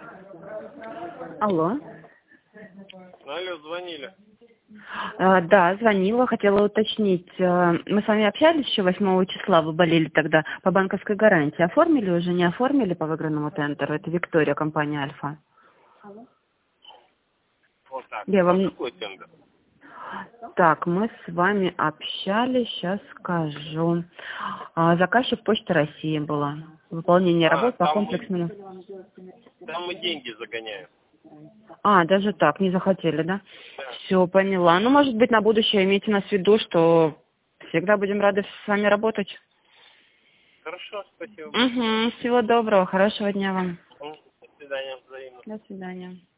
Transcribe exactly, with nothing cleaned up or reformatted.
Алло. Алло, звонили. А, да, звонила, хотела уточнить. а, Мы с вами общались еще восьмого числа, вы болели тогда по банковской гарантии. Оформили уже, не оформили по выигранному тендеру? Это Виктория, компания Альфа. Вот так. Я А вам... какой тендер? Так, мы с вами общались, сейчас скажу. А, Заказчик Почта России была. Выполнение А, работ по там мы, комплексному... там мы деньги загоняем. А, даже так, не захотели, да? Да. Все, поняла. Ну, может быть, на будущее имейте нас в виду, что всегда будем рады с вами работать. Хорошо, спасибо большое. Угу, всего доброго, хорошего дня вам. М, До свидания, взаимно. До свидания.